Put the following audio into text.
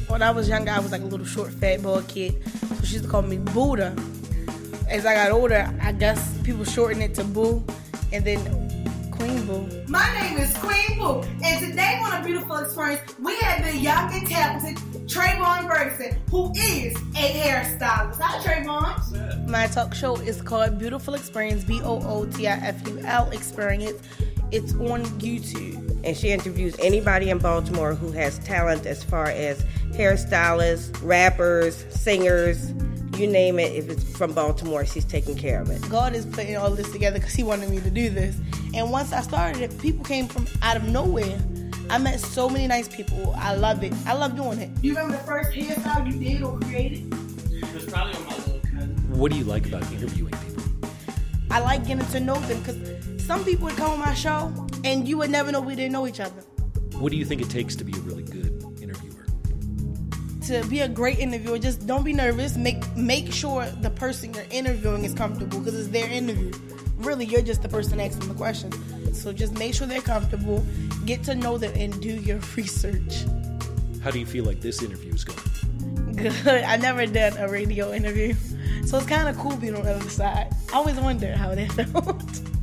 When I was younger, I was like a little short, fat, bald kid. So she used to call me Buddha. As I got older, I guess people shortened it to Boo, and then Queen Boo. My name is Queen Boo, and today on A Beautiful Experience, we have the young and talented Trayvon Ferguson, who is a hairstylist. Hi, Trayvon. My talk show is called Beautiful Experience, BOOTIFUL Experience. It's on YouTube. And she interviews anybody in Baltimore who has talent as far as hairstylists, rappers, singers, you name it. If it's from Baltimore, she's taking care of it. God is putting all this together because he wanted me to do this. And once I started it, people came from out of nowhere. I met so many nice people. I love it. I love doing it. Do you remember the first hairstyle you did or created? It was probably on my little cousin. What do you like about interviewing people? I like getting to know them because some people would come on my show and you would never know we didn't know each other. What do you think it takes to be a really good interviewer? To be a great interviewer, just don't be nervous. Make sure the person you're interviewing is comfortable because it's their interview. Really, you're just the person asking the questions. So just make sure they're comfortable, get to know them, and do your research. How do you feel like this interview is going? Good. I've never done a radio interview. So it's kind of cool being on the other side. I always wonder how that felt.